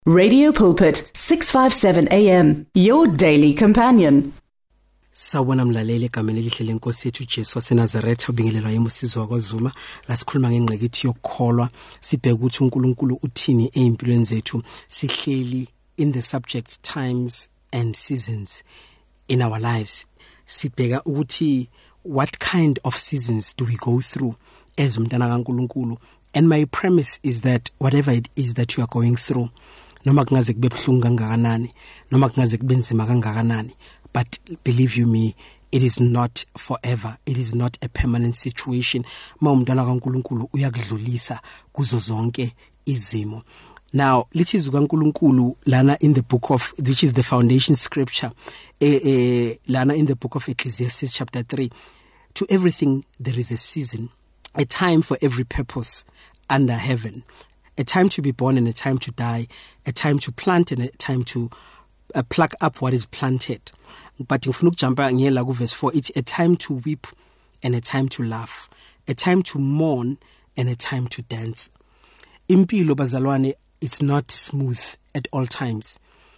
Radio Pulpit 657 AM, your daily companion. Sawubona mlaleli egameni elihle lenkosi yethu Jesu waseNazaretha ubingelelwa yemusizwa kwaZuma la sikhuluma ngengqikithi yokukholwa sibheka ukuthi uNkulunkulu uthini ezimpilweni zethu sihleli in the subject times and seasons in our lives sibheka ukuthi what kind of seasons do we go through as umntana kaNkulunkulu, and my premise is that whatever it is that you are going through, noma kungaze kube buhlungu kangakanani, noma kungaze kube nzima kangakanani, but believe you me, it is not forever. It is not a permanent situation. Umntwana kaNkulunkulu uyakudlulisa kuzo zonke izimo. Now, lithi izwi kaNkulunkulu lana in the book of, which is the foundation scripture, lana in the book of Ecclesiastes chapter 3, to everything there is a season, a time for every purpose under heaven, a time to be born and a time to die, a time to plant and a time to pluck up what is planted. But in Funuk Jamba verse 4, it's a time to weep and a time to laugh, a time to mourn and a time to dance. Impilo bazalwane, it's not smooth at all times.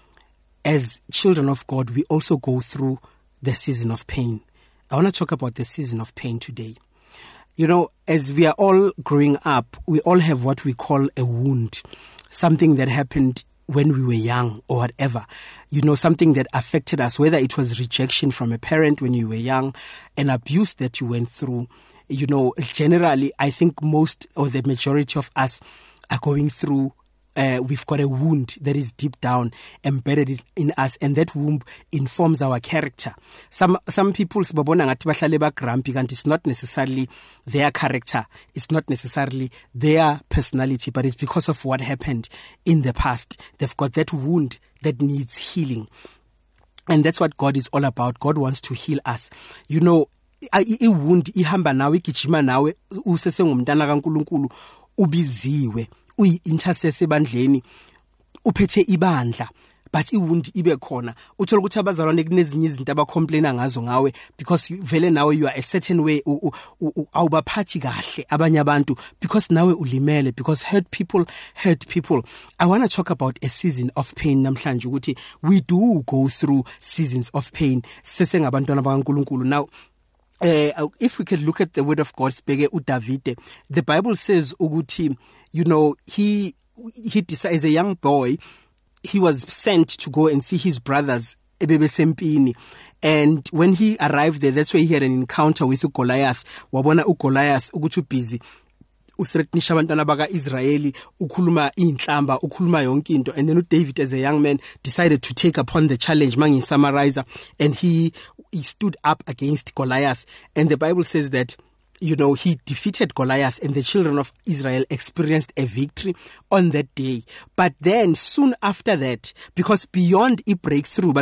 As children of God, we also go through the season of pain. I want to talk about the season of pain today. You know, as we are all growing up, we all have what we call a wound, something that happened when we were young or whatever, you know, something that affected us, whether it was rejection from a parent when you were young, an abuse that you went through. You know, generally, I think most or the majority of us are going through, we've got a wound that is deep down embedded in us, and that wound informs our character. Some people sibabona ngathi bahlale ba grumpy, and it's not necessarily their character, it's not necessarily their personality, but it's because of what happened in the past. They've got that wound that needs healing, and that's what God is all about. God wants to heal us. You know, I wound ihamba nawe igijima nawe usese ngumntana kaNkulunkulu ubiziwe uyi-intercessor ebandleni uphethe ibandla, but iwundi ibe khona uthola ukuthi abazalwane kunezinye izinto abacomplaina ngazo ngawe because vele nawe you are a certain way awubaphathi kahle abanye abantu because nawe ulimele, because hurt people. I want to talk about a season of pain namhlanje ukuthi we do go through seasons of pain sesengabantwana bakaNkulunkulu. Now if we could look at the word of God, David, the Bible says ukuthi, you know, he decided as a young boy, he was sent to go and see his brothers, and when he arrived there, that's where he had an encounter with Goliath. Wabona Goliath ukuthi busy uthreatnisha abantwana baka Israeli, ukhuluma inhlamba, ukhuluma yonke into, and then David as a young man decided to take upon the challenge, mangi summarizer, and he stood up against Goliath. And the Bible says that, you know, he defeated Goliath, and the children of Israel experienced a victory on that day. But then soon after that, because beyond a breakthrough,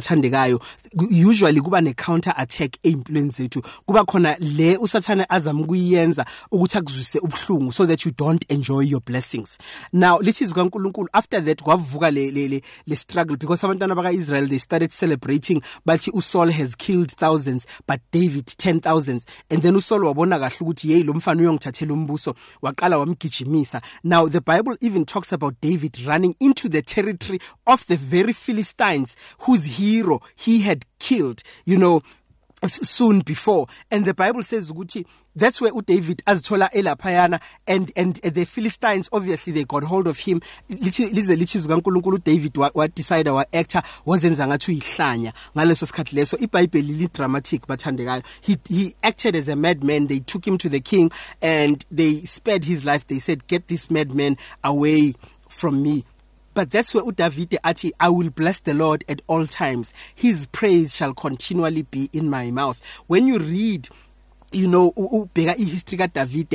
usually kuba ne counter attack empilweni zethu, kuba khona le usathana azama ukuyenza ukuthi akuzwise ubuhlungu so that you don't enjoy your blessings. Now lithi zikaNkulunkulu, after that kwavuka le struggle, because abantwana baka Israel, they started celebrating, but uSaul has killed thousands but David 10,000, and then uSaul wabona kahle ukuthi hey lo mfana uyongithathela umbuso, waqala wamgijimisa. Now the Bible even talks about David running into the territory of the very Philistines whose hero he had killed, you know, soon before. And the Bible says ukuthi that's where David azithola elaphayana, and the Philistines, obviously they got hold of him. Lithi zikaNkulunkulu David wa decide wa actor wazenza ngathi uyihlanya ngaleso sikhathi leso. iBhayibheli li dramatic bathandekayo. He acted as a madman. They took him to the king and they spared his life. They said, get this madman away from me. But that's where David ati, I will bless the Lord at all times. His praise shall continually be in my mouth. When you read, you know, history ka David,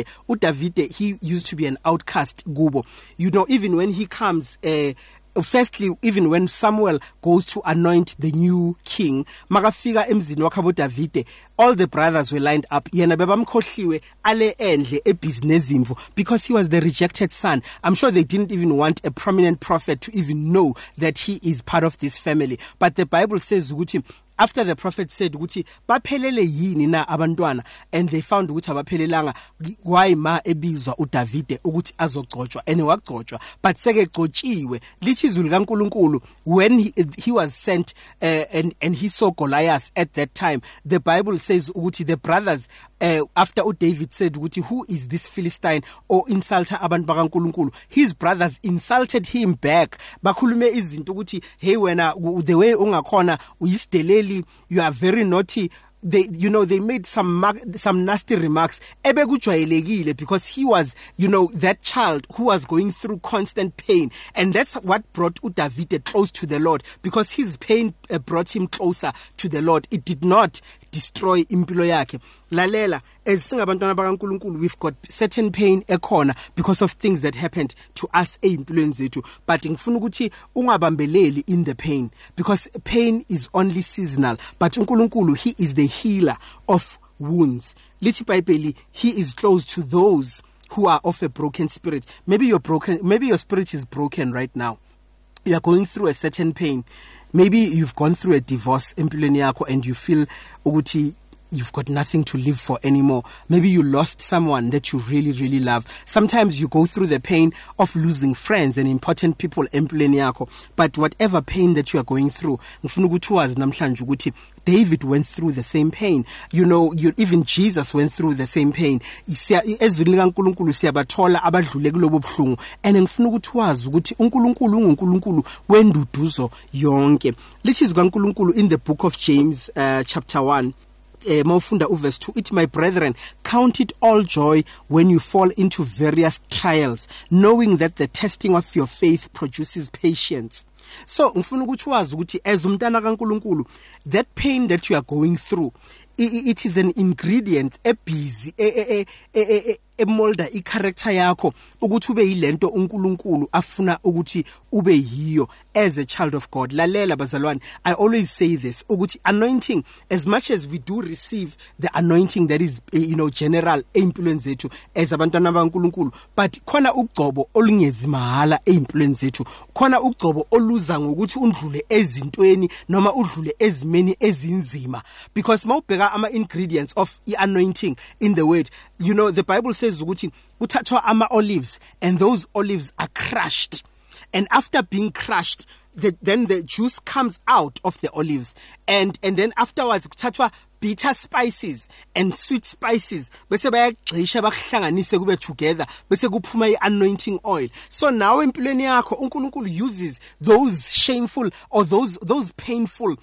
he used to be an outcast gubo. You know, even when he comes, firstly, even when Samuel goes to anoint the new king, makafika emzini wakabo David, all the brothers were lined up. Yena bebamkhohliwe ale endle ebhizinezimvu, because he was the rejected son. I'm sure they didn't even want a prominent prophet to even know that he is part of this family. But the Bible says ukuthi after the prophet said ukuthi baphelele yini na abantwana, and they found ukuthi abaphelelanga, why ma ebizwa uDavide ukuthi azogcotshwa, and wagcotshwa, but sekegcotshiwe. Lithi izwi likaNkulunkulu, when he was sent and he saw Goliath at that time, the Bible says ukuthi the brothers after David said ukuthi who is this Philistine or insulter abantu bakaNkulunkulu, his brothers insulted him back, bakhulume izinto ukuthi hey wena the way ungakhona uyisideleli, you are very naughty. They made some nasty remarks ebekujwayelekile, because he was that child who was going through constant pain, and that's what brought uDavide close to the Lord, because his pain brought him closer to the Lord. It did not destroy impilo yakhe. Lalela, as singabantwana bakaNkulunkulu, we've got certain pain ekhona because of things that happened to us empilweni zethu, but ngifuna ukuthi ungabambeleli in the pain, because pain is only seasonal, but uNkulunkulu, he is the healer of wounds. Lithi iBhayibheli, he is close to those who are of a broken spirit. Maybe you're broken, maybe your spirit is broken right now. You are going through a certain pain. Maybe you've gone through a divorce empilweni yakho, and you feel ukuthi you've got nothing to live for anymore. Maybe you lost someone that you really, really love. Sometimes you go through the pain of losing friends and important people empilweni yakho. But whatever pain that you are going through, ngifuna ukuthi wazi namhlanje ukuthi David went through the same pain. Even Jesus went through the same pain. Ezwini likaNkulunkulu siyabathola abadlule kulobo buhlungu, and ngifuna ukuthi wazi ukuthi uNkulunkulu unguNkulunkulu wenduduzo yonke. Lithi izwi likaNkulunkulu in the book of James chapter 1, mawufunda uverse 2, it, my brethren, count it all joy when you fall into various trials, knowing that the testing of your faith produces patience. So ngifuna ukuthi wazi ukuthi as umntana kaNkulunkulu, that pain that you are going through, it is an ingredient busy emolda i-character yakho ukuthi ube yilento uNkulunkulu afuna ukuthi ube yiyo as a child of God. Lalela bazalwane, I always say this ukuthi anointing, as much as we do receive the anointing that is general empilweni zethu as abantwana bakaNkulunkulu, but khona ugcobo olungezi mahala empilweni zethu, khona ugcobo oluza ngokuthi undlule ezintweni noma udlule ezimeni ezinzima, because mawubheka ama ingredients of anointing in the word, the Bible says ukuthi kuthathwa ama olives, and those olives are crushed, and after being crushed, then the juice comes out of the olives, and then afterwards kuthathwa bitter spices and sweet spices, bese bayagxisha bakuhlanganise kube together, bese kuphuma i-anointing oil. So now empilweni yakho uNkulunkulu uses those shameful or those painful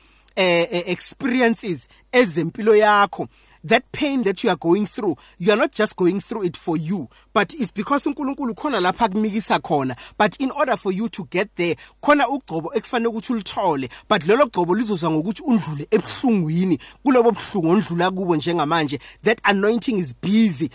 experiences ezempilo yakho. That pain that you are going through, you are not just going through it for you, but it's because uNkulunkulu khona lapha kumikisa khona. But in order for you to get there, khona ugcobo ekufanele ukuthi ulithole, but lelo gcobo lizoza ngokuthi undlule ebuhlungwini, kulobo buhlungu ondlula kubo njengamanje. That anointing is busy,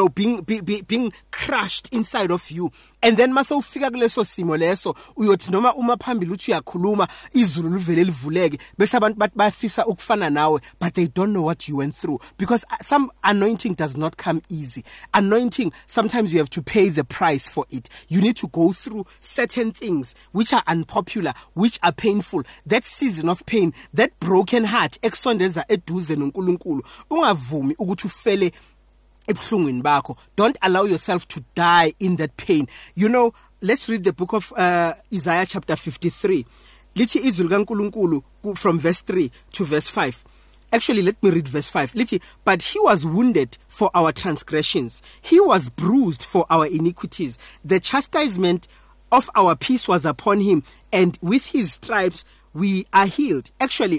being crushed inside of you. And then mase ufika kuleso simo leso, uyothi noma uma phambili uthi uyakhuluma izulu livele livuleke, bese abantu bathi bafisa ukufana nawe, but they don't know what you went through. Because some anointing does not come easy. Anointing, sometimes you have to pay the price for it. You need to go through certain things which are unpopular, which are painful. That season of pain, that broken heart, ekusondeza eduze noNkulunkulu. Ungavumi ukuthi ufele ebuhlungwini bakho. Don't allow yourself to die in that pain. Let's read the book of Isaiah chapter 53. Lithi izwi likaNkulunkulu from verse 3 to verse 5. Actually, let me read verse 5. Lithi, but he was wounded for our transgressions. He was bruised for our iniquities. The chastisement of our peace was upon him, and with his stripes we are healed. Actually,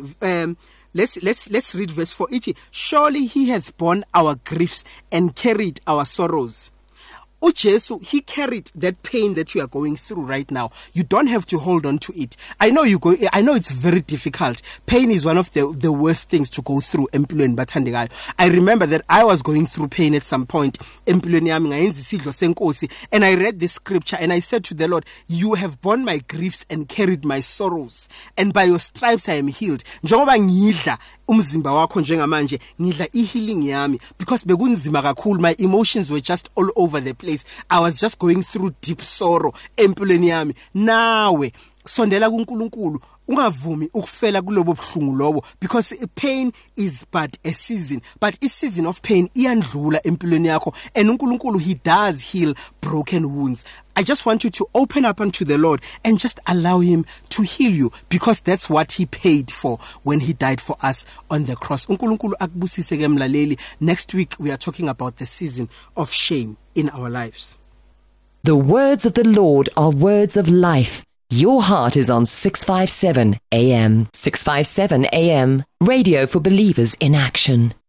let's read verse 4. Surely he hath borne our griefs and carried our sorrows. Ujesu, he carried that pain that you are going through right now. You don't have to hold on to it. I know it's very difficult. Pain is one of the worst things to go through. I remember that I was going through pain at some point. And I read this scripture and I said to the Lord, you have borne my griefs and carried my sorrows, and by your stripes I am healed. Umzimba wakho njengamanje ngidla healing yami, because bekunzima kakhulu, my emotions were just all over the place. I was just going through deep sorrow empilweni yami. Nawe sondela kuNkulunkulu, ungavumi ukufela kulobo buhlungu lobo, because pain is but a season, but a season of pain iyandlula empilweni yakho, and uNkulunkulu, he does heal broken wounds. I just want you to open up unto the Lord and just allow him to heal you, because that's what he paid for when he died for us on the cross. uNkulunkulu akubusise ke mlaleli. Next week we are talking about the season of shame in our lives. The words of the Lord are words of life. Your heart is on 657 AM. 657 AM. Radio for believers in action.